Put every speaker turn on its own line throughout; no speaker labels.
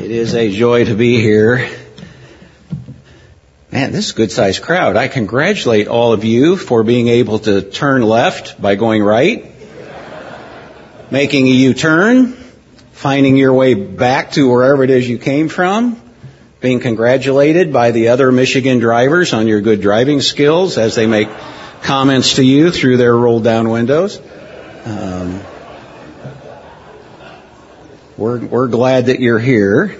It is a joy to be here. Man, this is a good-sized crowd. I congratulate all of you for being able to turn left by going right, making a U-turn, finding your way back to wherever it is you came from, being congratulated by the other Michigan drivers on your good driving skills as they make comments to you through their rolled-down windows. We're glad that you're here.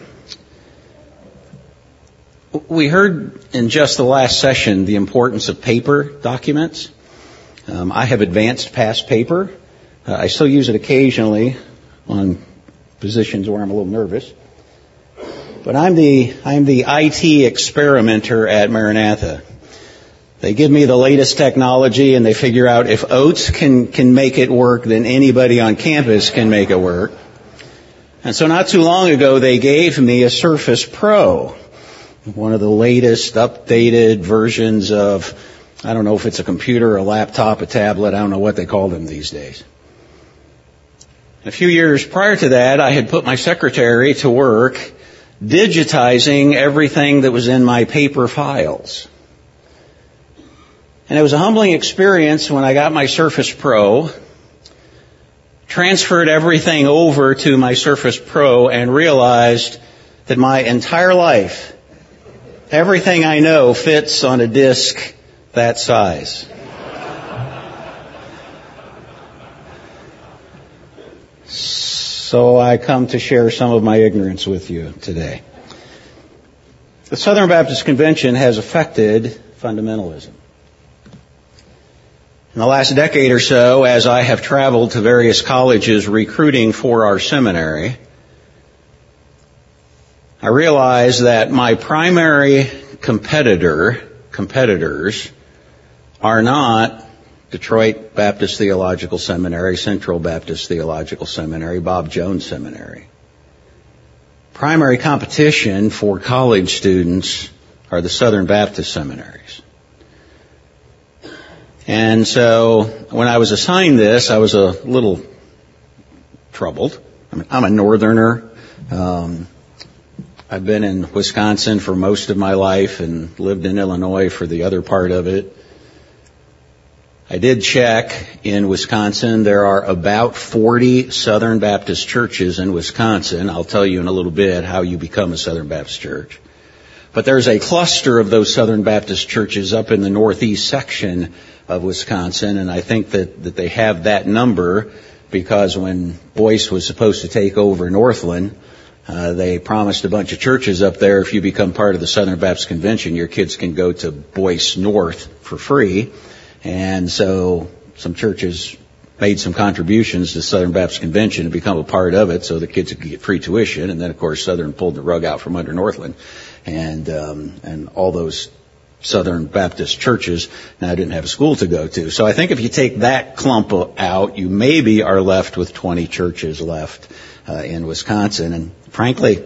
We heard in just the last session the importance of paper documents. I have advanced past paper. I still use it occasionally on positions where I'm a little nervous. But I'm the IT experimenter at Maranatha. They give me the latest technology and they figure out if Oates can make it work, then anybody on campus can make it work. And so not too long ago, they gave me a Surface Pro, one of the latest updated versions of, I don't know if it's a computer, a laptop, a tablet, I don't know what they call them these days. A few years prior to that, I had put my secretary to work digitizing everything that was in my paper files. And it was a humbling experience when I got my Surface Pro, transferred everything over to my Surface Pro, and realized that my entire life, everything I know, fits on a disk that size. So I come to share some of my ignorance with you today. The Southern Baptist Convention has affected fundamentalism. In the last decade or so, as I have traveled to various colleges recruiting for our seminary, I realize that my primary competitors are not Detroit Baptist Theological Seminary, Central Baptist Theological Seminary, Bob Jones Seminary. Primary competition for college students are the Southern Baptist seminaries. And so when I was assigned this, I was a little troubled. I'm a northerner. I've been in Wisconsin for most of my life and lived in Illinois for the other part of it. I did check in Wisconsin. There are about 40 Southern Baptist churches in Wisconsin. I'll tell you in a little bit how you become a Southern Baptist church. But there's a cluster of those Southern Baptist churches up in the northeast section of Wisconsin, and I think that they have that number because when Boyce was supposed to take over Northland, they promised a bunch of churches up there, if you become part of the Southern Baptist Convention, your kids can go to Boyce North for free. And so some churches made some contributions to Southern Baptist Convention to become a part of it so the kids could get free tuition. And then, of course, Southern pulled the rug out from under Northland. And all those Southern Baptist churches now didn't have a school to go to. So I think if you take that clump out, you maybe are left with 20 churches left in Wisconsin. And frankly,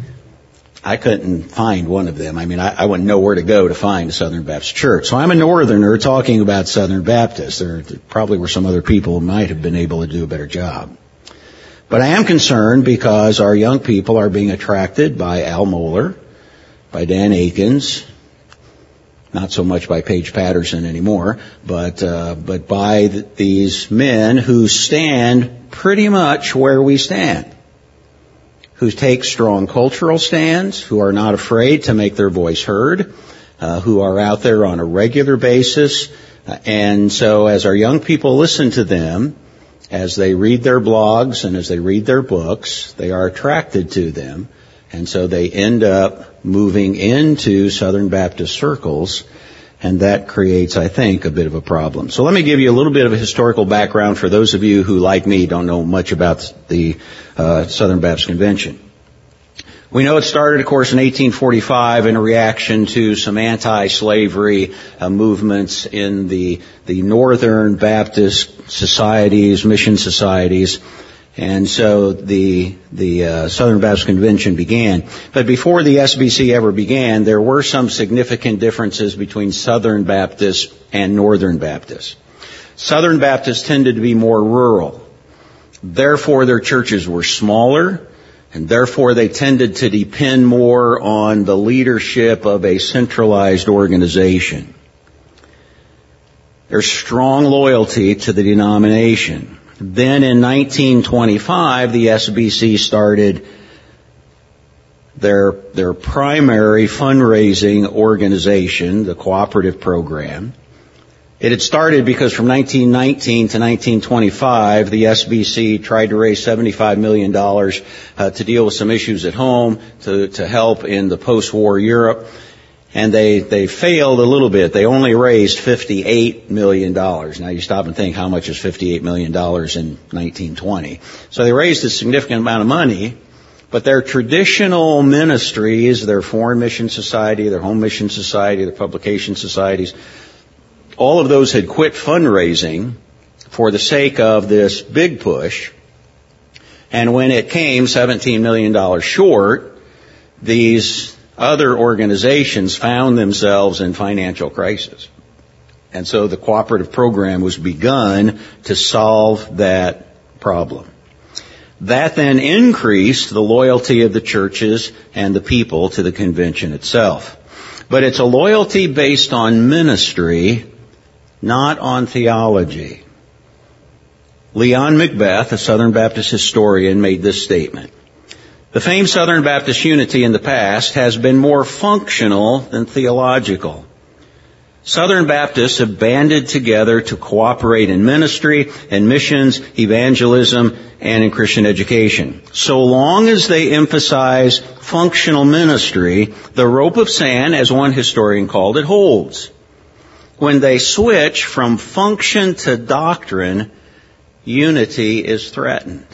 I couldn't find one of them. I mean, I wouldn't know where to go to find a Southern Baptist church. So I'm a northerner talking about Southern Baptists. There probably were some other people who might have been able to do a better job. But I am concerned because our young people are being attracted by Al Mohler, by Dan Akins, not so much by Paige Patterson anymore, but by these men who stand pretty much where we stand, who take strong cultural stands, who are not afraid to make their voice heard, who are out there on a regular basis. And so as our young people listen to them, as they read their blogs and as they read their books, they are attracted to them. And so they end up moving into Southern Baptist circles, and that creates, I think, a bit of a problem. So let me give you a little bit of a historical background for those of you who, like me, don't know much about the Southern Baptist Convention. We know it started, of course, in 1845 in a reaction to some anti-slavery movements in the Northern Baptist societies, mission societies. And so the Southern Baptist Convention began. But before the SBC ever began, there were some significant differences between Southern Baptists and Northern Baptists. Southern Baptists tended to be more rural. Therefore, their churches were smaller. And therefore they tended to depend more on the leadership of a centralized organization. There's strong loyalty to the denomination. Then in 1925, the SBC started their primary fundraising organization, the cooperative program. It had started because from 1919 to 1925, the SBC tried to raise $75 million to deal with some issues at home, to help in the post-war Europe. And they failed a little bit. They only raised $58 million. Now you stop and think, how much is $58 million in 1920? So they raised a significant amount of money, but their traditional ministries, their Foreign Mission Society, their Home Mission Society, their publication societies, all of those had quit fundraising for the sake of this big push. And when it came $17 million short, these other organizations found themselves in financial crisis. And so the cooperative program was begun to solve that problem. That then increased the loyalty of the churches and the people to the convention itself. But it's a loyalty based on ministry, not on theology. Leon Macbeth, a Southern Baptist historian, made this statement. The famed Southern Baptist unity in the past has been more functional than theological. Southern Baptists have banded together to cooperate in ministry, in missions, evangelism, and in Christian education. So long as they emphasize functional ministry, the rope of sand, as one historian called it, holds. When they switch from function to doctrine, unity is threatened.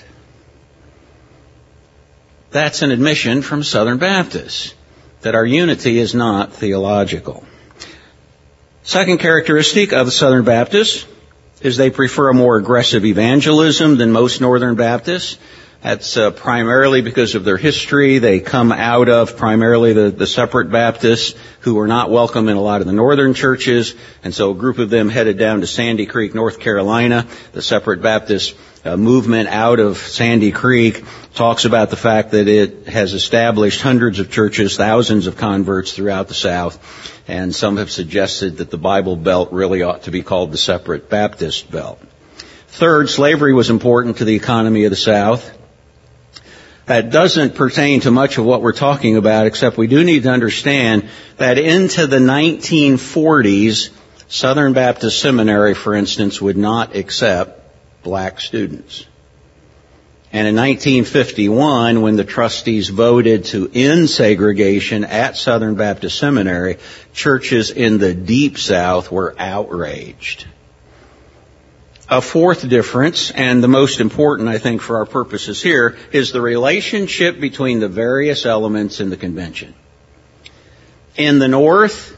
That's an admission from Southern Baptists, that our unity is not theological. Second characteristic of the Southern Baptists is they prefer a more aggressive evangelism than most Northern Baptists. That's primarily because of their history. They come out of primarily the separate Baptists who were not welcome in a lot of the northern churches. And so a group of them headed down to Sandy Creek, North Carolina. The separate Baptist movement out of Sandy Creek talks about the fact that it has established hundreds of churches, thousands of converts throughout the South. And some have suggested that the Bible Belt really ought to be called the separate Baptist Belt. Third, slavery was important to the economy of the South. That doesn't pertain to much of what we're talking about, except we do need to understand that into the 1940s, Southern Baptist Seminary, for instance, would not accept black students. And in 1951, when the trustees voted to end segregation at Southern Baptist Seminary, churches in the Deep South were outraged. A fourth difference, and the most important, I think, for our purposes here, is the relationship between the various elements in the convention. In the North,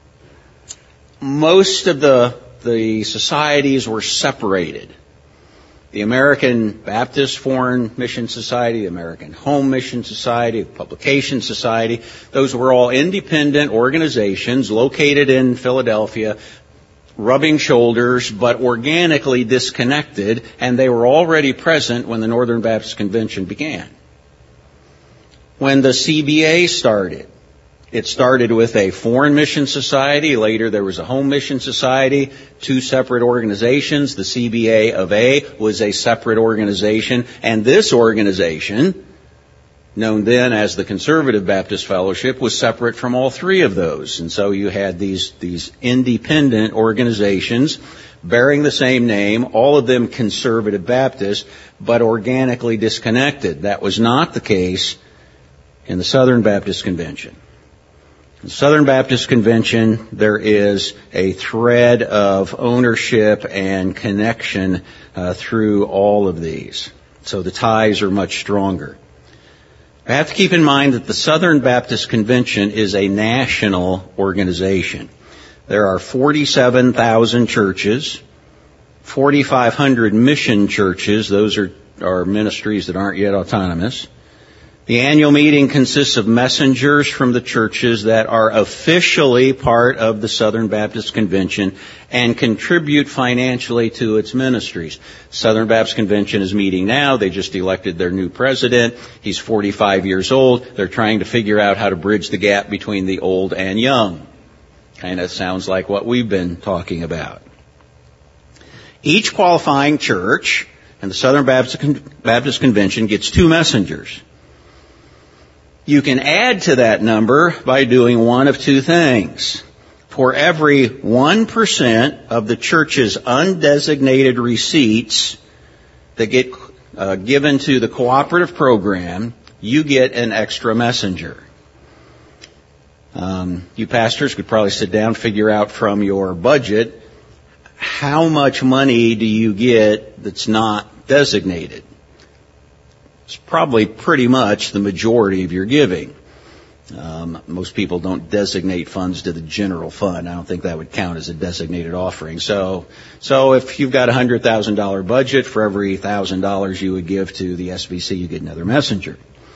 most of the societies were separated. The American Baptist Foreign Mission Society, the American Home Mission Society, the Publication Society, those were all independent organizations located in Philadelphia, rubbing shoulders, but organically disconnected, and they were already present when the Northern Baptist Convention began. When the CBA started, it started with a Foreign Mission Society. Later there was a Home Mission Society, two separate organizations. The CBA of A was a separate organization, and this organization, known then as the Conservative Baptist Fellowship, was separate from all three of those. And so you had these independent organizations bearing the same name, all of them Conservative Baptist, but organically disconnected. That was not the case in the Southern Baptist Convention. In the Southern Baptist Convention, there is a thread of ownership and connection through all of these. So the ties are much stronger. I have to keep in mind that the Southern Baptist Convention is a national organization. There are 47,000 churches, 4,500 mission churches. Those are ministries that aren't yet autonomous. The annual meeting consists of messengers from the churches that are officially part of the Southern Baptist Convention and contribute financially to its ministries. Southern Baptist Convention is meeting now. They just elected their new president. He's 45 years old. They're trying to figure out how to bridge the gap between the old and young. Kind of sounds like what we've been talking about. Each qualifying church in the Southern Baptist Convention gets 2 messengers. You can add to that number by doing one of 2 things. For every 1% of the church's undesignated receipts that get given to the cooperative program, you get an extra messenger. You pastors could probably sit down and figure out from your budget, how much money do you get that's not designated? It's probably pretty much the majority of your giving. Most people don't designate funds to the general fund. I don't think that would count as a designated offering. So if you've got a $100,000 budget, for every $1,000 you would give to the SBC, you get another messenger.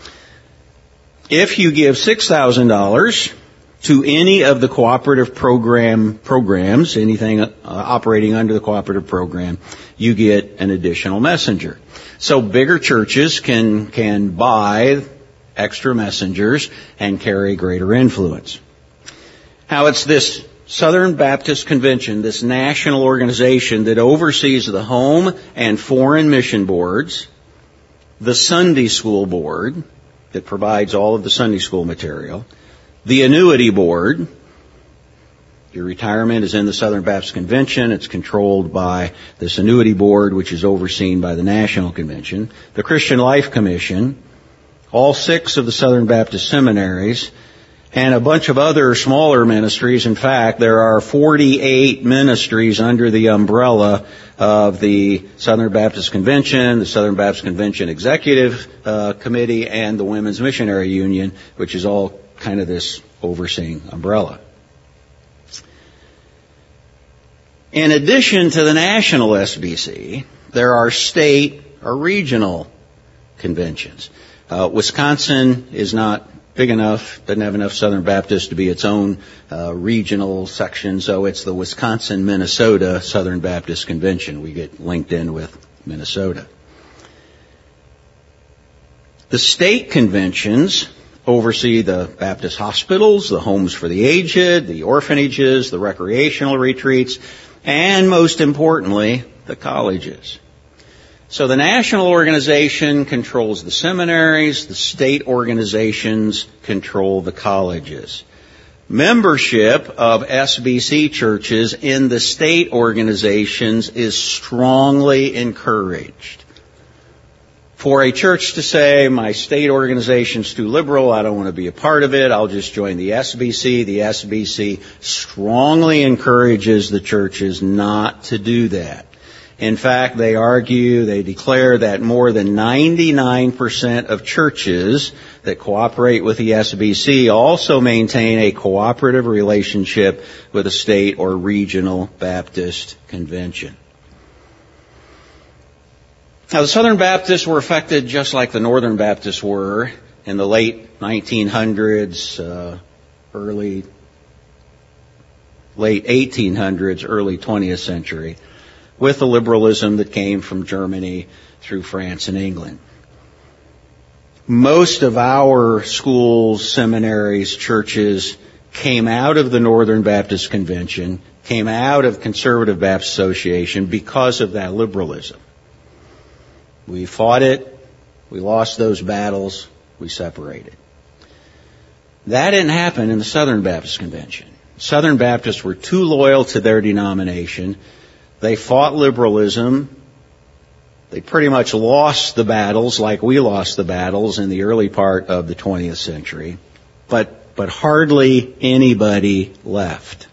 If you give $6,000 to any of the cooperative programs, anything operating under the cooperative program, you get an additional messenger. So bigger churches can buy extra messengers and carry greater influence. Now, it's this Southern Baptist Convention, this national organization that oversees the home and foreign mission boards, the Sunday school board that provides all of the Sunday school material, the annuity board. Your retirement is in the Southern Baptist Convention. It's controlled by this annuity board, which is overseen by the National Convention. The Christian Life Commission, all 6 of the Southern Baptist seminaries, and a bunch of other smaller ministries. In fact, there are 48 ministries under the umbrella of the Southern Baptist Convention, the Southern Baptist Convention Executive Committee, and the Women's Missionary Union, which is all kind of this overseeing umbrella. In addition to the national SBC, there are state or regional conventions. Wisconsin is not big enough, doesn't have enough Southern Baptists to be its own regional section, so it's the Wisconsin-Minnesota Southern Baptist Convention. We get linked in with Minnesota. The state conventions oversee the Baptist hospitals, the homes for the aged, the orphanages, the recreational retreats, and most importantly, the colleges. So the national organization controls the seminaries, the state organizations control the colleges. Membership of SBC churches in the state organizations is strongly encouraged. For a church to say, my state organization's too liberal, I don't want to be a part of it, I'll just join the SBC strongly encourages the churches not to do that. In fact, they declare that more than 99% of churches that cooperate with the SBC also maintain a cooperative relationship with a state or regional Baptist convention. Now, the Southern Baptists were affected just like the Northern Baptists were in the late 1900s, late 1800s, early 20th century, with the liberalism that came from Germany through France and England. Most of our schools, seminaries, churches came out of the Northern Baptist Convention, came out of Conservative Baptist Association because of that liberalism. We fought it, we lost those battles, we separated. That didn't happen in the Southern Baptist Convention. Southern Baptists were too loyal to their denomination. They fought liberalism. They pretty much lost the battles like we lost the battles in the early part of the 20th century. But hardly anybody left.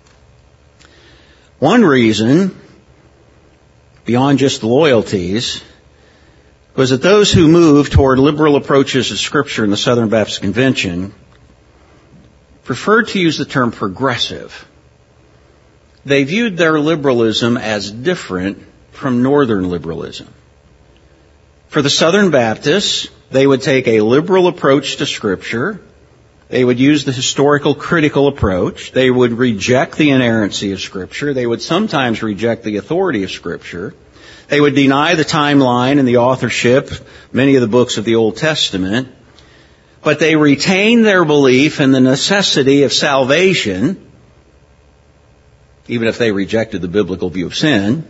One reason, beyond just loyalties, was that those who moved toward liberal approaches to Scripture in the Southern Baptist Convention preferred to use the term progressive. They viewed their liberalism as different from Northern liberalism. For the Southern Baptists, they would take a liberal approach to Scripture. They would use the historical critical approach. They would reject the inerrancy of Scripture. They would sometimes reject the authority of Scripture. They would deny the timeline and the authorship, many of the books of the Old Testament. But they retain their belief in the necessity of salvation, even if they rejected the biblical view of sin.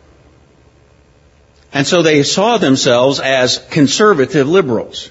And so they saw themselves as conservative liberals.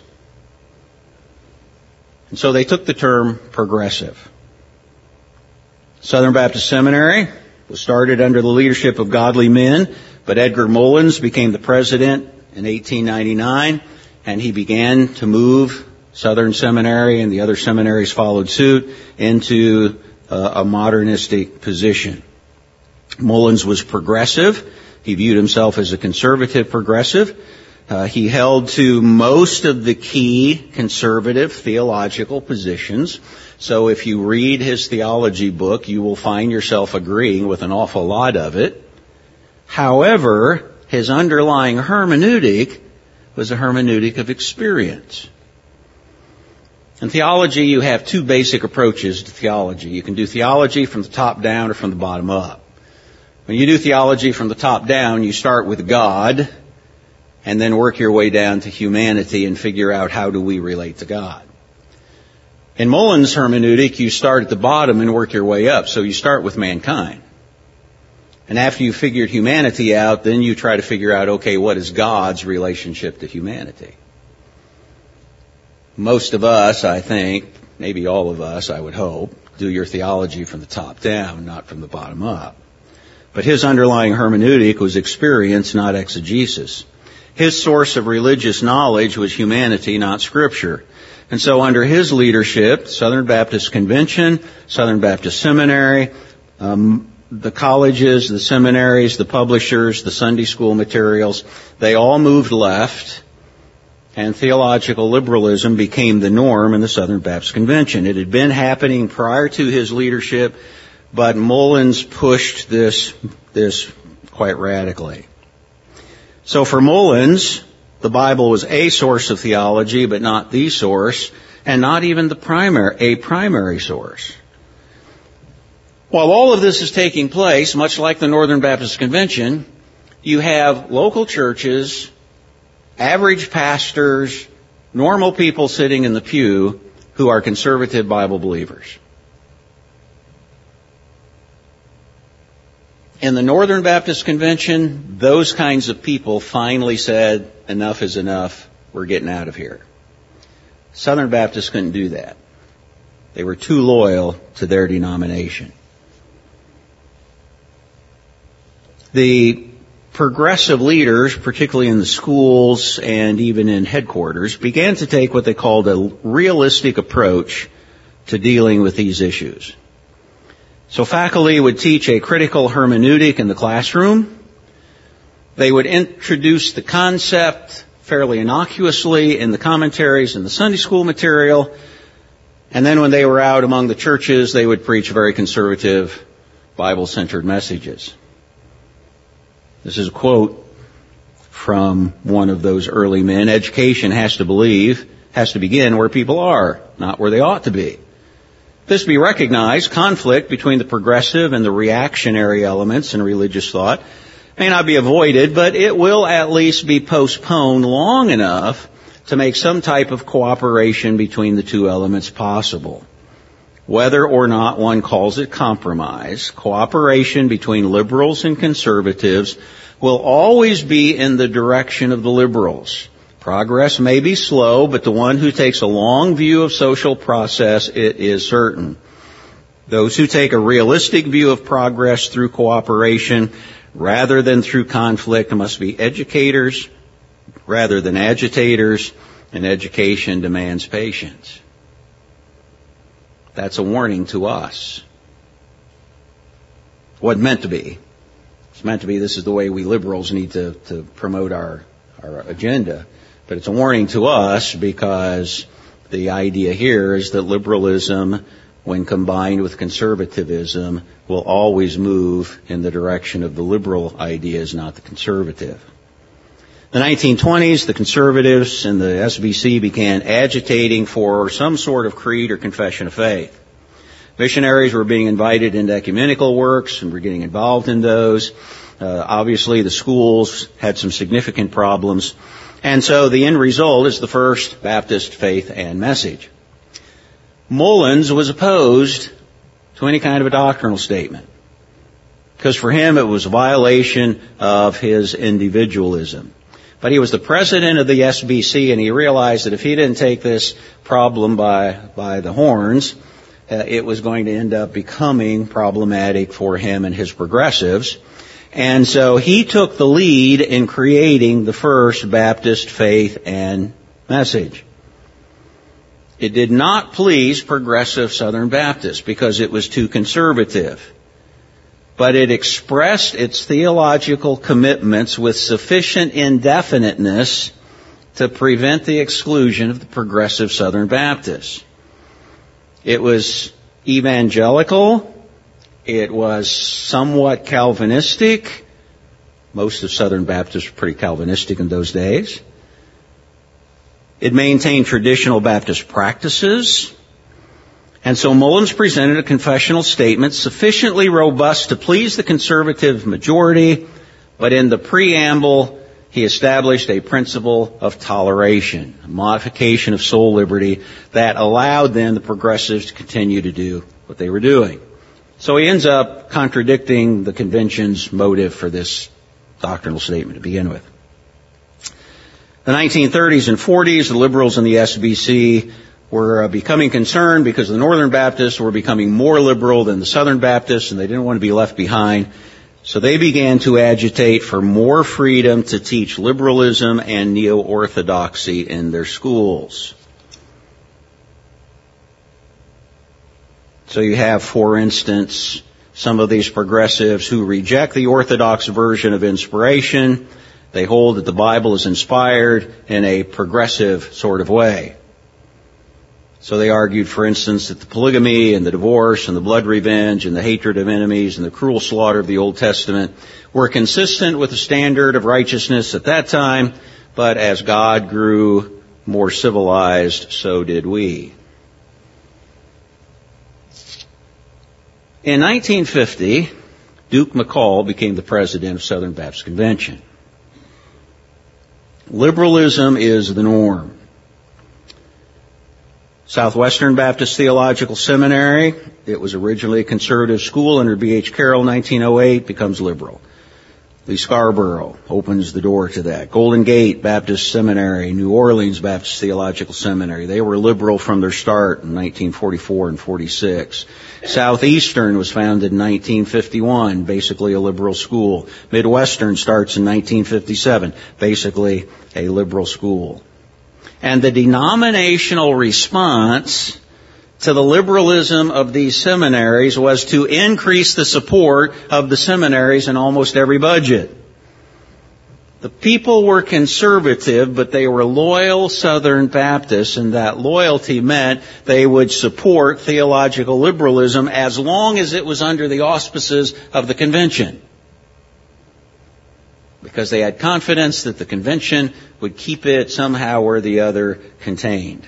And so they took the term progressive. Southern Baptist Seminary was started under the leadership of godly men, but Edgar Mullins became the president in 1899, and he began to move Southern Seminary, and the other seminaries followed suit, into a modernistic position. Mullins was progressive. He viewed himself as a conservative progressive. He held to most of the key conservative theological positions. So if you read his theology book, you will find yourself agreeing with an awful lot of it. However, his underlying hermeneutic was a hermeneutic of experience. In theology, you have two basic approaches to theology. You can do theology from the top down or from the bottom up. When you do theology from the top down, you start with God and then work your way down to humanity and figure out how do we relate to God. In Mullins' hermeneutic, you start at the bottom and work your way up. So you start with mankind. And after you've figured humanity out, then you try to figure out, okay, what is God's relationship to humanity? Most of us, I think, maybe all of us, I would hope, do your theology from the top down, not from the bottom up. But his underlying hermeneutic was experience, not exegesis. His source of religious knowledge was humanity, not Scripture. And so under his leadership, Southern Baptist Convention, Southern Baptist Seminary, the colleges, the seminaries, the publishers, the Sunday school materials, they all moved left, and theological liberalism became the norm in the Southern Baptist Convention. It had been happening prior to his leadership, but Mullins pushed this quite radically. So for Mullins, the Bible was a source of theology, but not the source, and not even a primary source. While all of this is taking place, much like the Northern Baptist Convention, you have local churches, average pastors, normal people sitting in the pew who are conservative Bible believers. In the Northern Baptist Convention, those kinds of people finally said, enough is enough, we're getting out of here. Southern Baptists couldn't do that. They were too loyal to their denomination. The progressive leaders, particularly in the schools and even in headquarters, began to take what they called a realistic approach to dealing with these issues. So faculty would teach a critical hermeneutic in the classroom. They would introduce the concept fairly innocuously in the commentaries and the Sunday school material. And then when they were out among the churches, they would preach very conservative, Bible-centered messages. This is a quote from one of those early men. Education has to begin where people are, not where they ought to be. This be recognized, conflict between the progressive and the reactionary elements in religious thought may not be avoided, but it will at least be postponed long enough to make some type of cooperation between the two elements possible. Whether or not one calls it compromise, cooperation between liberals and conservatives will always be in the direction of the liberals. Progress may be slow, but the one who takes a long view of social process, it is certain. Those who take a realistic view of progress through cooperation rather than through conflict must be educators rather than agitators, and education demands patience. That's a warning to us. What meant to be. It's meant to be this is the way we liberals need to promote our agenda. But it's a warning to us because the idea here is that liberalism, when combined with conservatism, will always move in the direction of the liberal ideas, not the conservative. In the 1920s, the conservatives and the SBC began agitating for some sort of creed or confession of faith. Missionaries were being invited into ecumenical works and were getting involved in those. Obviously, the schools had some significant problems. And so the end result is the First Baptist Faith and Message. Mullins was opposed to any kind of a doctrinal statement, because for him it was a violation of his individualism. But he was the president of the SBC, and he realized that if he didn't take this problem by the horns, it was going to end up becoming problematic for him and his progressives. And so he took the lead in creating the First Baptist Faith and Message. It did not please progressive Southern Baptists because it was too conservative. But it expressed its theological commitments with sufficient indefiniteness to prevent the exclusion of the progressive Southern Baptists. It was evangelical. It was somewhat Calvinistic. Most of Southern Baptists were pretty Calvinistic in those days. It maintained traditional Baptist practices. And so Mullins presented a confessional statement sufficiently robust to please the conservative majority, but in the preamble, he established a principle of toleration, a modification of soul liberty that allowed then the progressives to continue to do what they were doing. So he ends up contradicting the convention's motive for this doctrinal statement to begin with. The 1930s and 40s, the liberals in the SBC were becoming concerned because the Northern Baptists were becoming more liberal than the Southern Baptists, and they didn't want to be left behind. So they began to agitate for more freedom to teach liberalism and neo-orthodoxy in their schools. So you have, for instance, some of these progressives who reject the Orthodox version of inspiration. They hold that the Bible is inspired in a progressive sort of way. So they argued, for instance, that the polygamy and the divorce and the blood revenge and the hatred of enemies and the cruel slaughter of the Old Testament were consistent with the standard of righteousness at that time, but as God grew more civilized, so did we. In 1950, Duke McCall became the president of Southern Baptist Convention. Liberalism is the norm. Southwestern Baptist Theological Seminary, it was originally a conservative school under B.H. Carroll, 1908, becomes liberal. Lee Scarborough opens the door to that. Golden Gate Baptist Seminary, New Orleans Baptist Theological Seminary, they were liberal from their start in 1944 and 46. Southeastern was founded in 1951, basically a liberal school. Midwestern starts in 1957, basically a liberal school. And the denominational response to the liberalism of these seminaries was to increase the support of the seminaries in almost every budget. The people were conservative, but they were loyal Southern Baptists, and that loyalty meant they would support theological liberalism as long as it was under the auspices of the convention, because they had confidence that the convention would keep it somehow or the other contained.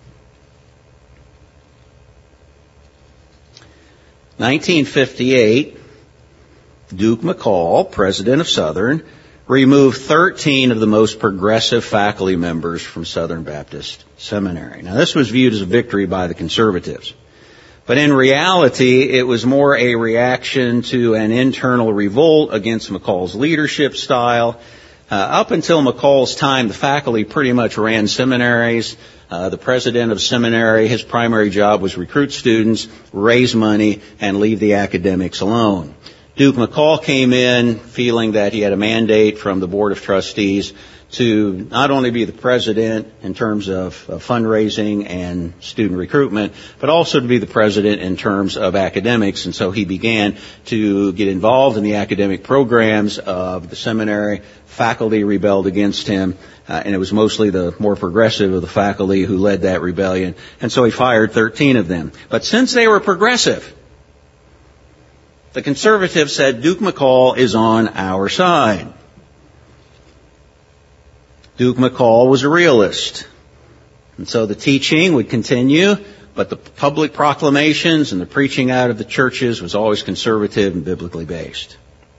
1958, Duke McCall, president of Southern, removed 13 of the most progressive faculty members from Southern Baptist Seminary. Now, this was viewed as a victory by the conservatives. But in reality, it was more a reaction to an internal revolt against McCall's leadership style. Up until McCall's time, the faculty pretty much ran seminaries. The president of seminary, his primary job was recruit students, raise money, and leave the academics alone. Duke McCall came in feeling that he had a mandate from the Board of Trustees to not only be the president in terms of fundraising and student recruitment, but also to be the president in terms of academics. And so he began to get involved in the academic programs of the seminary. Faculty rebelled against him, and it was mostly the more progressive of the faculty who led that rebellion. And so he fired 13 of them. But since they were progressive, the conservatives said Duke McCall is on our side. Duke McCall was a realist. And so the teaching would continue, but the public proclamations and the preaching out of the churches was always conservative and biblically based.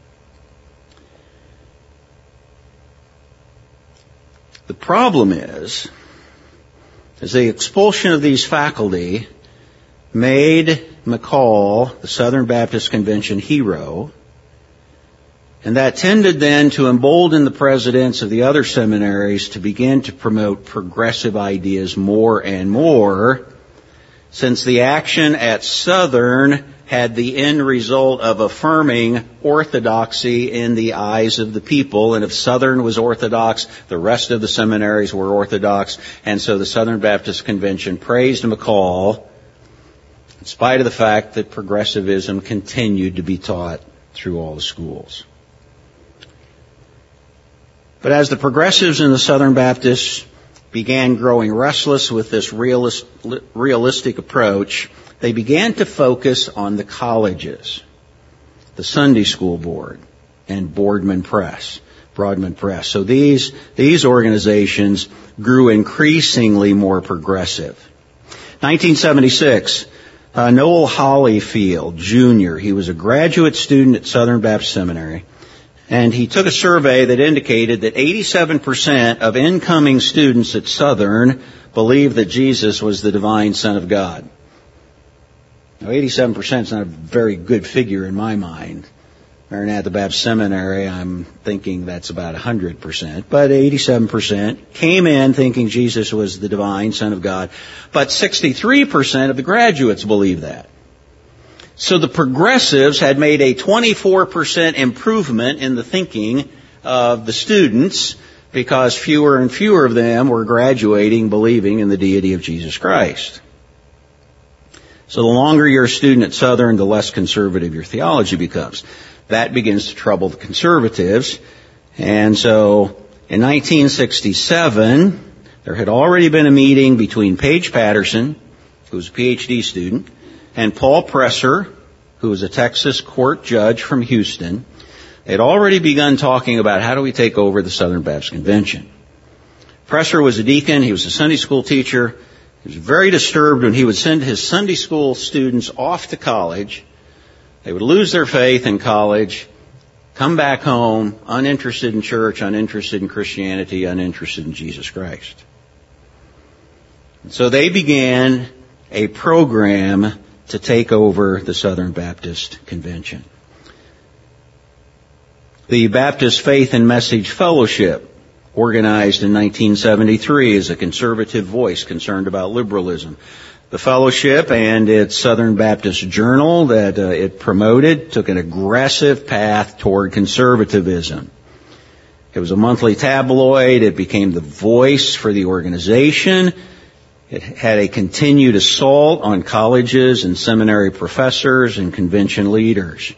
The problem is the expulsion of these faculty made McCall, the Southern Baptist Convention hero, and that tended then to embolden the presidents of the other seminaries to begin to promote progressive ideas more and more, since the action at Southern had the end result of affirming orthodoxy in the eyes of the people. And if Southern was orthodox, the rest of the seminaries were orthodox. And so the Southern Baptist Convention praised McCall, in spite of the fact that progressivism continued to be taught through all the schools. But as the progressives in the Southern Baptists began growing restless with this realistic approach, they began to focus on the colleges, the Sunday School Board, and Broadman Press. So these organizations grew increasingly more progressive. 1976, Noel Hollyfield, Jr., he was a graduate student at Southern Baptist Seminary, and he took a survey that indicated that 87% of incoming students at Southern believed that Jesus was the divine Son of God. Now, 87% is not a very good figure in my mind. Maranatha Baptist Seminary, I'm thinking that's about 100%. But 87% came in thinking Jesus was the divine Son of God. But 63% of the graduates believed that. So the progressives had made a 24% improvement in the thinking of the students because fewer and fewer of them were graduating believing in the deity of Jesus Christ. So the longer you're a student at Southern, the less conservative your theology becomes. That begins to trouble the conservatives. And so in 1967, there had already been a meeting between Paige Patterson, who was a PhD student, and Paul Presser, who was a Texas court judge from Houston. They had already begun talking about how do we take over the Southern Baptist Convention. Presser was a deacon. He was a Sunday school teacher. He was very disturbed when he would send his Sunday school students off to college. They would lose their faith in college, come back home, uninterested in church, uninterested in Christianity, uninterested in Jesus Christ. And so they began a program to take over the Southern Baptist Convention. The Baptist Faith and Message Fellowship, organized in 1973 as a conservative voice concerned about liberalism. The fellowship and its Southern Baptist Journal that it promoted took an aggressive path toward conservatism. It was a monthly tabloid. It became the voice for the organization. It had a continued assault on colleges and seminary professors and convention leaders.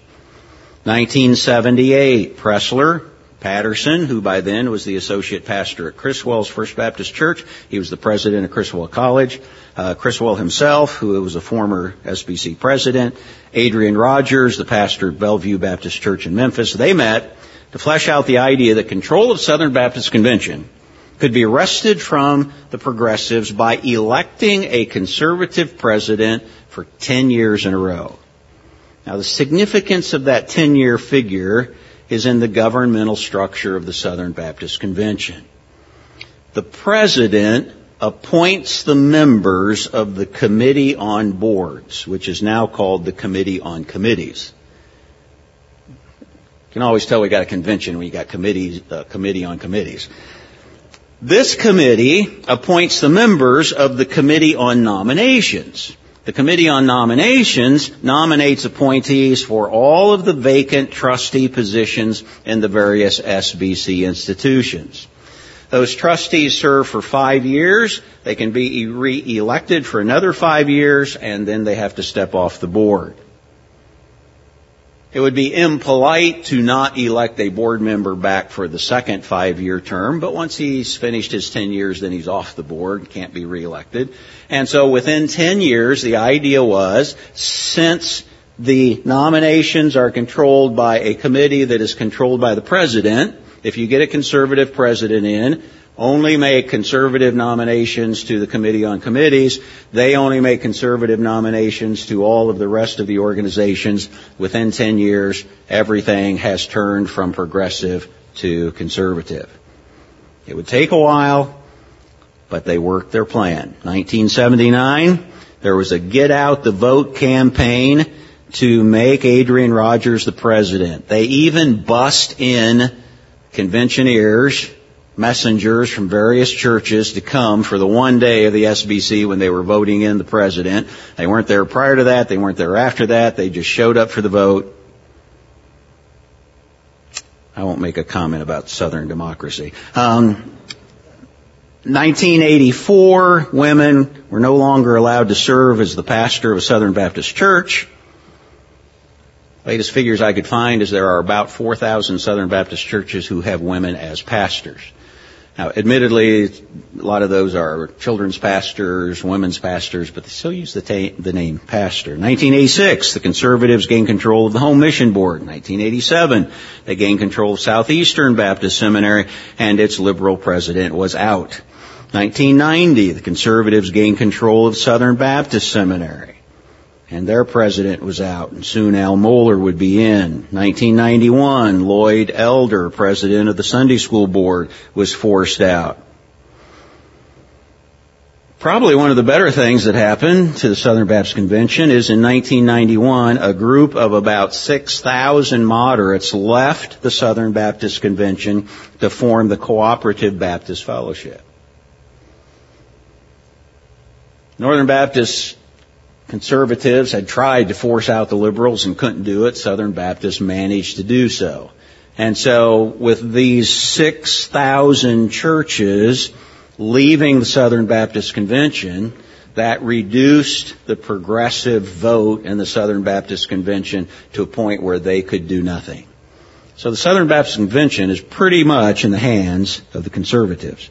1978, Pressler, Patterson, who by then was the associate pastor at Criswell's First Baptist Church. He was the president of Criswell College. Criswell himself, who was a former SBC president. Adrian Rogers, the pastor at Bellevue Baptist Church in Memphis. They met to flesh out the idea that control of Southern Baptist Convention could be wrested from the progressives by electing a conservative president for 10 years in a row. Now, the significance of that 10-year figure is in the governmental structure of the Southern Baptist Convention. The president appoints the members of the Committee on Boards, which is now called the Committee on Committees. You can always tell we got a convention when you got Committee on Committees. This committee appoints the members of the Committee on Nominations. The Committee on Nominations nominates appointees for all of the vacant trustee positions in the various SBC institutions. Those trustees serve for 5 years. They can be re-elected for another 5 years, and then they have to step off the board. It would be impolite to not elect a board member back for the second 5-year term, but once he's finished his 10 years, then he's off the board, can't be reelected. And so within 10 years, the idea was, since the nominations are controlled by a committee that is controlled by the president, if you get a conservative president in, only make conservative nominations to the Committee on Committees. They only make conservative nominations to all of the rest of the organizations. Within 10 years, everything has turned from progressive to conservative. It would take a while, but they worked their plan. 1979, there was a Get Out the Vote campaign to make Adrian Rogers the president. They even bussed in conventioneers, messengers from various churches to come for the one day of the SBC when they were voting in the president. They weren't there prior to that. They weren't there after that. They just showed up for the vote. I won't make a comment about Southern democracy. 1984, women were no longer allowed to serve as the pastor of a Southern Baptist church. Latest figures I could find is there are about 4,000 Southern Baptist churches who have women as pastors. Now, admittedly, a lot of those are children's pastors, women's pastors, but they still use the name pastor. 1986, the conservatives gained control of the Home Mission Board. 1987, they gained control of Southeastern Baptist Seminary, and its liberal president was out. 1990, the conservatives gained control of Southern Baptist Seminary, and their president was out, and soon Al Mohler would be in. 1991, Lloyd Elder, president of the Sunday School Board, was forced out. Probably one of the better things that happened to the Southern Baptist Convention is in 1991, a group of about 6,000 moderates left the Southern Baptist Convention to form the Cooperative Baptist Fellowship. Northern Baptist conservatives had tried to force out the liberals and couldn't do it. Southern Baptists managed to do so. And so with these 6,000 churches leaving the Southern Baptist Convention, that reduced the progressive vote in the Southern Baptist Convention to a point where they could do nothing. So the Southern Baptist Convention is pretty much in the hands of the conservatives.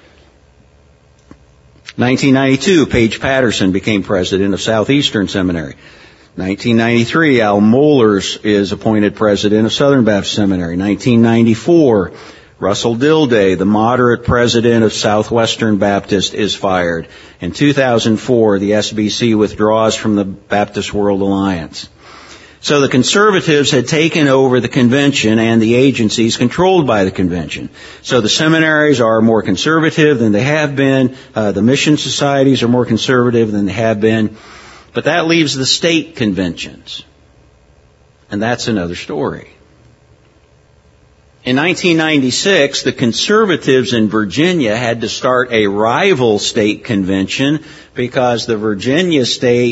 1992, Paige Patterson became president of Southeastern Seminary. 1993, Al Mohler is appointed president of Southern Baptist Seminary. 1994, Russell Dilday, the moderate president of Southwestern Baptist, is fired. In 2004, the SBC withdraws from the Baptist World Alliance. So the conservatives had taken over the convention and the agencies controlled by the convention. So the seminaries are more conservative than they have been. The mission societies are more conservative than they have been. But that leaves the state conventions. And that's another story. In 1996, the conservatives in Virginia had to start a rival state convention because the Virginia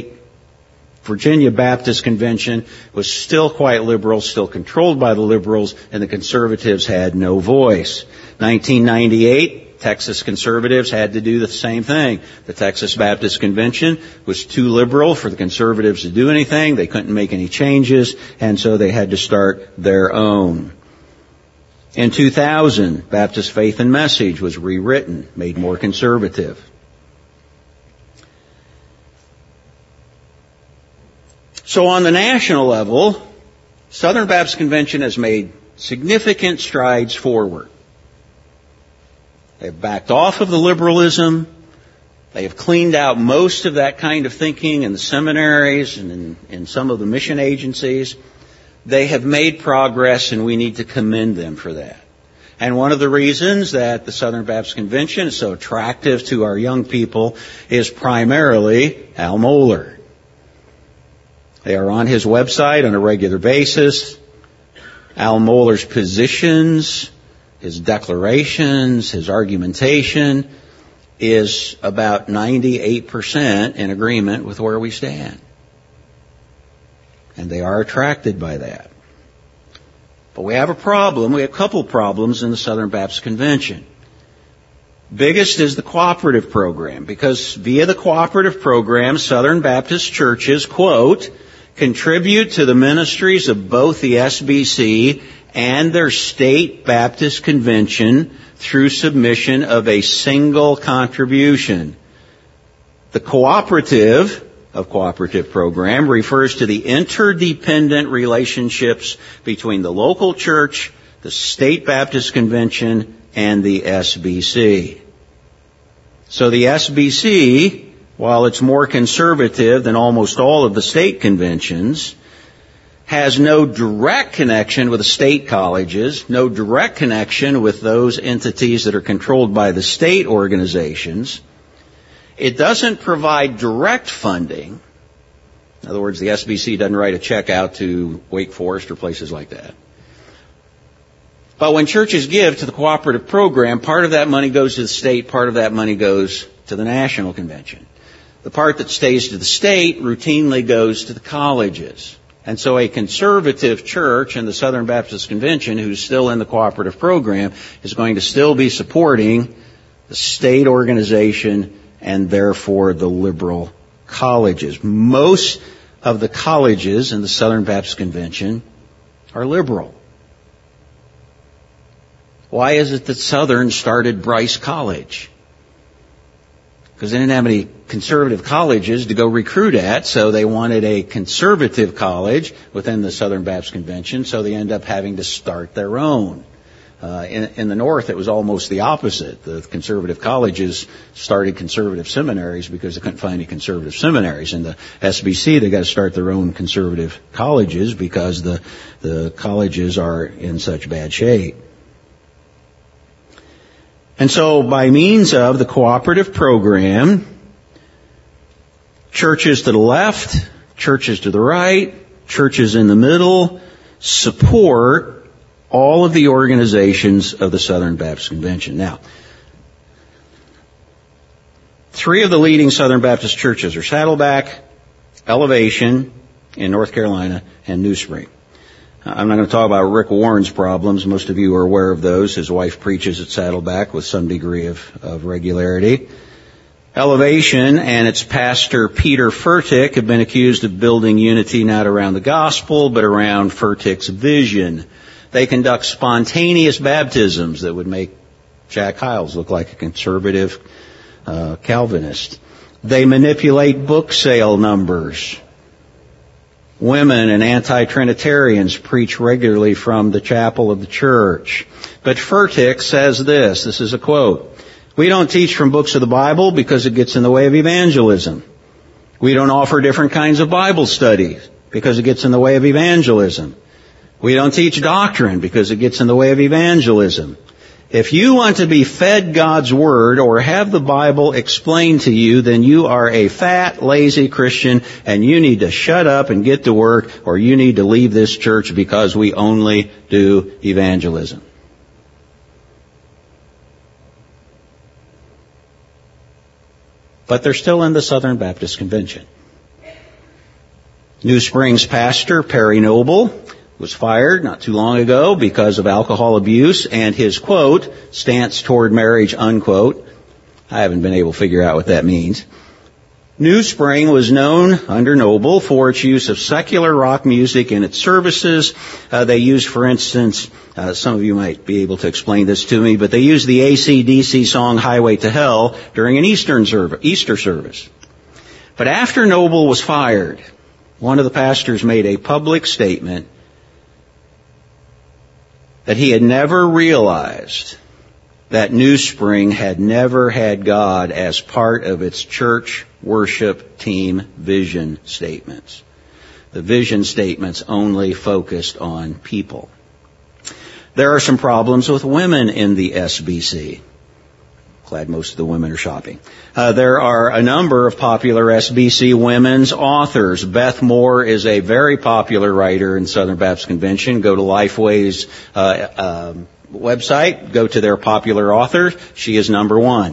Baptist Convention was still quite liberal, still controlled by the liberals, and the conservatives had no voice. 1998, Texas conservatives had to do the same thing. The Texas Baptist Convention was too liberal for the conservatives to do anything. They couldn't make any changes, and so they had to start their own. In 2000, Baptist Faith and Message was rewritten, made more conservative. So on the national level, Southern Baptist Convention has made significant strides forward. They've backed off of the liberalism. They have cleaned out most of that kind of thinking in the seminaries and in some of the mission agencies. They have made progress, and we need to commend them for that. And one of the reasons that the Southern Baptist Convention is so attractive to our young people is primarily Al Mohler. They are on his website on a regular basis. Al Mohler's positions, his declarations, his argumentation is about 98% in agreement with where we stand. And they are attracted by that. But we have a problem. We have a couple problems in the Southern Baptist Convention. Biggest is the cooperative program, because via the cooperative program, Southern Baptist churches, quote, contribute to the ministries of both the SBC and their state Baptist convention through submission of a single contribution. The cooperative program refers to the interdependent relationships between the local church, the state Baptist convention, and the SBC. So the SBC, while it's more conservative than almost all of the state conventions, has no direct connection with the state colleges, no direct connection with those entities that are controlled by the state organizations. It doesn't provide direct funding. In other words, the SBC doesn't write a check out to Wake Forest or places like that. But when churches give to the cooperative program, part of that money goes to the state, part of that money goes to the national convention. The part that stays to the state routinely goes to the colleges. And so a conservative church in the Southern Baptist Convention who's still in the cooperative program is going to still be supporting the state organization and therefore the liberal colleges. Most of the colleges in the Southern Baptist Convention are liberal. Why is it that Southern started Bryce College? Because they didn't have any conservative colleges to go recruit at, so they wanted a conservative college within the Southern Baptist Convention, so they end up having to start their own. In the North, it was almost the opposite. The conservative colleges started conservative seminaries because they couldn't find any conservative seminaries. In the SBC, they got to start their own conservative colleges because the colleges are in such bad shape. And so by means of the cooperative program, churches to the left, churches to the right, churches in the middle support all of the organizations of the Southern Baptist Convention. Now, 3 of the leading Southern Baptist churches are Saddleback, Elevation in North Carolina, and New Spring. I'm not going to talk about Rick Warren's problems. Most of you are aware of those. His wife preaches at Saddleback with some degree of regularity. Elevation and its pastor Peter Furtick have been accused of building unity not around the gospel, but around Furtick's vision. They conduct spontaneous baptisms that would make Jack Hyles look like a conservative Calvinist. They manipulate book sale numbers. Women and anti-Trinitarians preach regularly from the chapel of the church. But Furtick says this is a quote, "We don't teach from books of the Bible because it gets in the way of evangelism. We don't offer different kinds of Bible studies because it gets in the way of evangelism. We don't teach doctrine because it gets in the way of evangelism. If you want to be fed God's Word or have the Bible explained to you, then you are a fat, lazy Christian and you need to shut up and get to work, or you need to leave this church because we only do evangelism." But they're still in the Southern Baptist Convention. New Spring's pastor, Perry Noble, was fired not too long ago because of alcohol abuse and his, quote, "stance toward marriage," unquote. I haven't been able to figure out what that means. New Spring was known under Noble for its use of secular rock music in its services. They used, for instance, some of you might be able to explain this to me, but they used the AC/DC song "Highway to Hell" during an Easter service. But after Noble was fired, one of the pastors made a public statement that he had never realized that New Spring had never had God as part of its church worship team vision statements. The vision statements only focused on people. There are some problems with women in the SBC. Glad most of the women are shopping. There are a number of popular SBC women's authors. Beth Moore is a very popular writer in Southern Baptist Convention. Go to Lifeway's website. Go to their popular authors. She is number 1.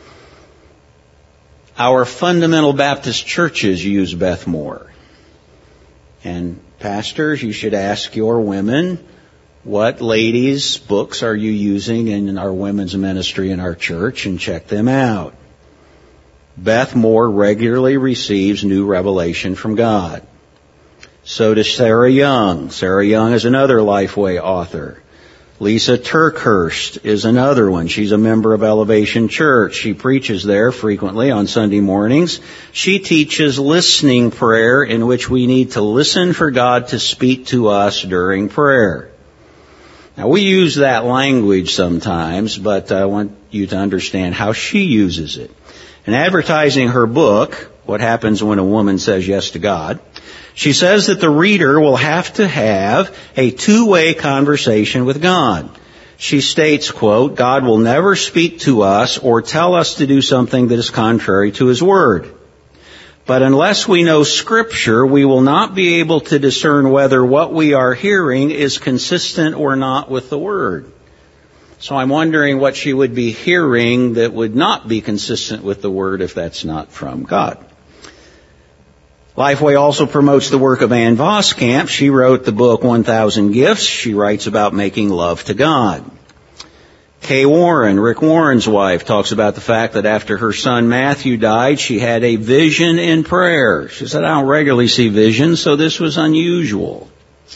Our fundamental Baptist churches use Beth Moore. And pastors, you should ask your women, what ladies' books are you using in our women's ministry in our church, and check them out. Beth Moore regularly receives new revelation from God. So does Sarah Young. Sarah Young is another Lifeway author. Lisa Turkhurst is another one. She's a member of Elevation Church. She preaches there frequently on Sunday mornings. She teaches listening prayer, in which we need to listen for God to speak to us during prayer. Now, we use that language sometimes, but I want you to understand how she uses it. In advertising her book, What Happens When a Woman Says Yes to God, she says that the reader will have to have a two-way conversation with God. She states, quote, God will never speak to us or tell us to do something that is contrary to His Word. But unless we know Scripture, we will not be able to discern whether what we are hearing is consistent or not with the Word. So I'm wondering what she would be hearing that would not be consistent with the Word if that's not from God. Lifeway also promotes the work of Ann Voskamp. She wrote the book 1,000 Gifts. She writes about making love to God. Kay Warren, Rick Warren's wife, talks about the fact that after her son Matthew died, she had a vision in prayer. She said, I don't regularly see visions, so this was unusual.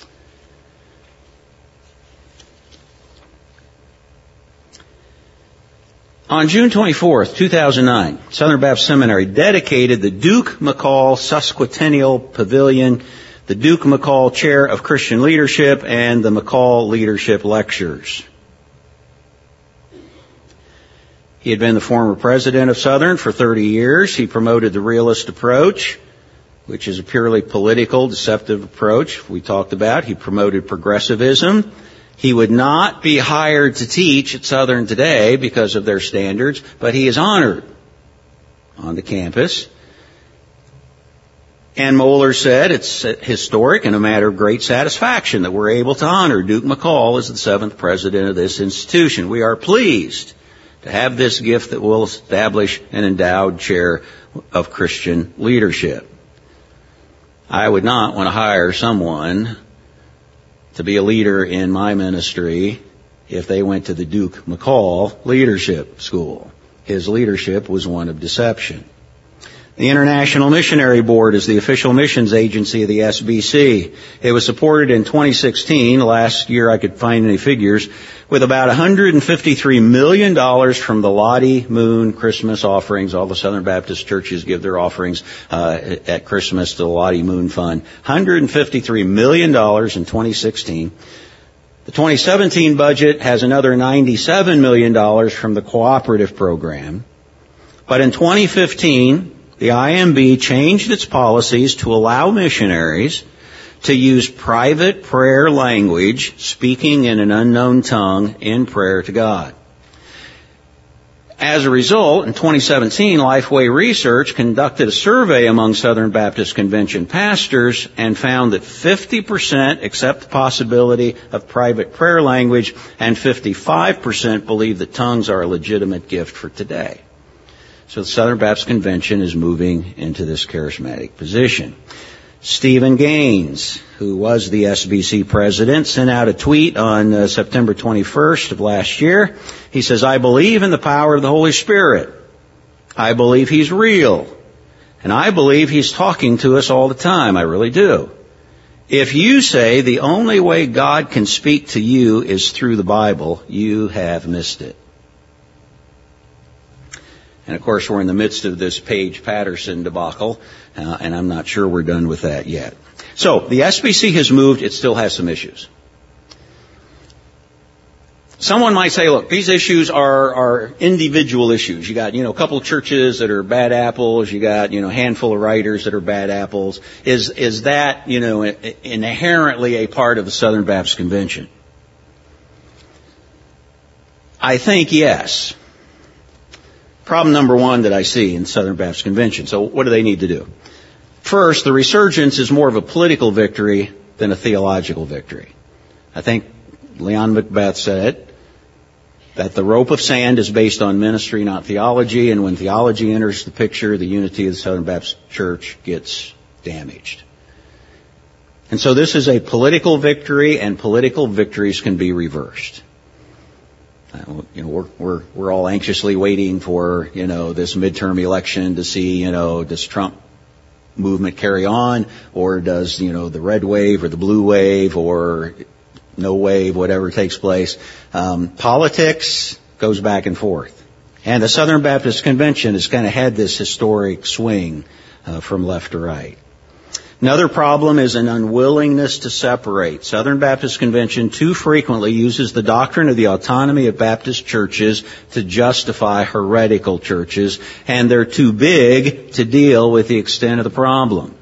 On June 24th, 2009, Southern Baptist Seminary dedicated the Duke McCall Sesquicentennial Pavilion, the Duke McCall Chair of Christian Leadership, and the McCall Leadership Lectures. He had been the former president of Southern for 30 years. He promoted the realist approach, which is a purely political, deceptive approach we talked about. He promoted progressivism. He would not be hired to teach at Southern today because of their standards, but he is honored on the campus. Ann Moeller said it's historic and a matter of great satisfaction that we're able to honor Duke McCall as the 7th president of this institution. We are pleased to have this gift that will establish an endowed chair of Christian leadership. I would not want to hire someone to be a leader in my ministry if they went to the Duke McCall Leadership School. His leadership was one of deception. The International Missionary Board is the official missions agency of the SBC. It was supported in 2016, last year I could find any figures, with about $153 million from the Lottie Moon Christmas offerings. All the Southern Baptist churches give their offerings at Christmas to the Lottie Moon Fund. $153 million in 2016. The 2017 budget has another $97 million from the cooperative program. But in 2015, the IMB changed its policies to allow missionaries to use private prayer language, speaking in an unknown tongue, in prayer to God. As a result, in 2017, Lifeway Research conducted a survey among Southern Baptist Convention pastors and found that 50% accept the possibility of private prayer language and 55% believe that tongues are a legitimate gift for today. So the Southern Baptist Convention is moving into this charismatic position. Stephen Gaines, who was the SBC president, sent out a tweet on September 21st of last year. He says, I believe in the power of the Holy Spirit. I believe He's real. And I believe He's talking to us all the time. I really do. If you say the only way God can speak to you is through the Bible, you have missed it. And of course, we're in the midst of this Paige Patterson debacle, and I'm not sure we're done with that yet. So, the SBC has moved. It still has some issues. Someone might say, look, these issues are individual issues. You got, a couple of churches that are bad apples. You got, a handful of writers that are bad apples. Is that, inherently a part of the Southern Baptist Convention? I think yes. Problem number one that I see in Southern Baptist Convention. So what do they need to do? First, the resurgence is more of a political victory than a theological victory. I think Leon Macbeth said it, that the rope of sand is based on ministry, not theology, and when theology enters the picture, the unity of the Southern Baptist Church gets damaged. And so this is a political victory, and political victories can be reversed. We're all anxiously waiting for, this midterm election to see, does Trump movement carry on, or does, the red wave or the blue wave or no wave, whatever takes place. Politics goes back and forth. And the Southern Baptist Convention has kind of had this historic swing from left to right. Another problem is an unwillingness to separate. Southern Baptist Convention too frequently uses the doctrine of the autonomy of Baptist churches to justify heretical churches, and they're too big to deal with the extent of the problem.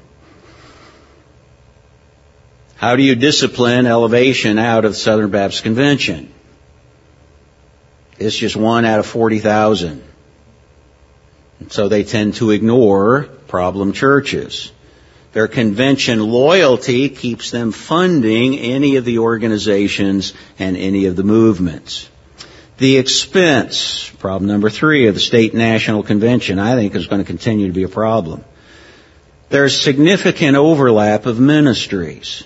How do you discipline elevation out of the Southern Baptist Convention? It's just 1 out of 40,000. So they tend to ignore problem churches. Their convention loyalty keeps them funding any of the organizations and any of the movements. The expense, problem number 3 of the state national convention, I think is going to continue to be a problem. There's significant overlap of ministries.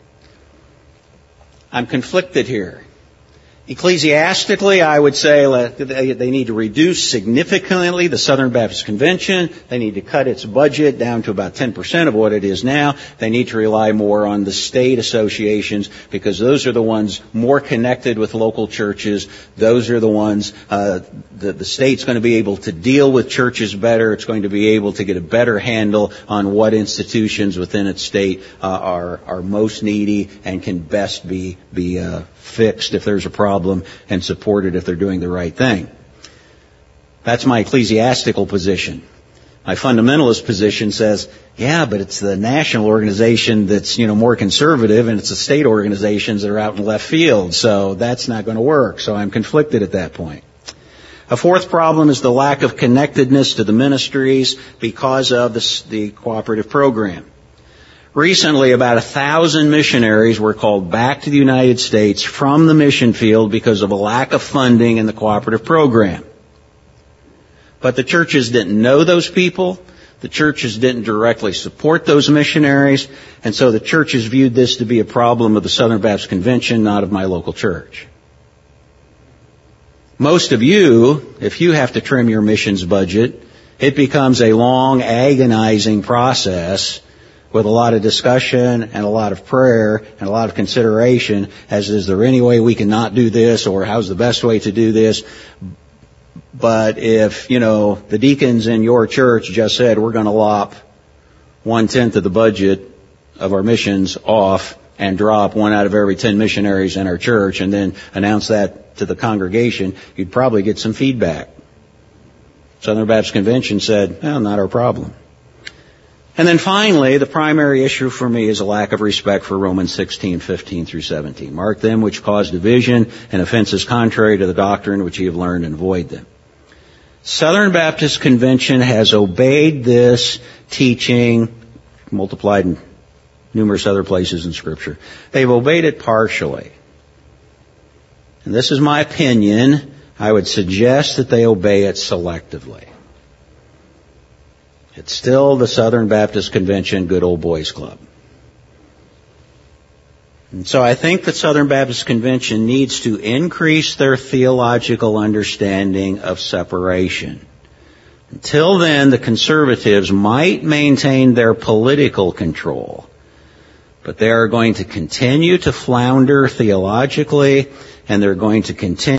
I'm conflicted here. Ecclesiastically, I would say they need to reduce significantly the Southern Baptist Convention. They need to cut its budget down to about 10% of what it is now. They need to rely more on the state associations because those are the ones more connected with local churches. Those are the ones, the state's going to be able to deal with churches better. It's going to be able to get a better handle on what institutions within its state are most needy and can best be fixed if there's a problem and supported if they're doing the right thing. That's my ecclesiastical position. My fundamentalist position says, yeah, but it's the national organization that's, more conservative, and it's the state organizations that are out in left field, so that's not going to work. So I'm conflicted at that point. A fourth problem is the lack of connectedness to the ministries because of the cooperative program. Recently, about 1,000 missionaries were called back to the United States from the mission field because of a lack of funding in the cooperative program. But the churches didn't know those people. The churches didn't directly support those missionaries. And so the churches viewed this to be a problem of the Southern Baptist Convention, not of my local church. Most of you, if you have to trim your missions budget, it becomes a long, agonizing process with a lot of discussion and a lot of prayer and a lot of consideration as is there any way we can not do this or how's the best way to do this. But if, the deacons in your church just said we're going to lop 1/10 of the budget of our missions off and drop 1 out of every 10 missionaries in our church and then announce that to the congregation, you'd probably get some feedback. Southern Baptist Convention said, well, not our problem. And then finally, the primary issue for me is a lack of respect for Romans 16:15 through 17. Mark them which cause division and offenses contrary to the doctrine which ye have learned, and avoid them. Southern Baptist Convention has obeyed this teaching, multiplied in numerous other places in Scripture. They've obeyed it partially. And this is my opinion. I would suggest that they obey it selectively. It's still the Southern Baptist Convention good old boys club. And so I think the Southern Baptist Convention needs to increase their theological understanding of separation. Until then, the conservatives might maintain their political control, but they are going to continue to flounder theologically, and they're going to continue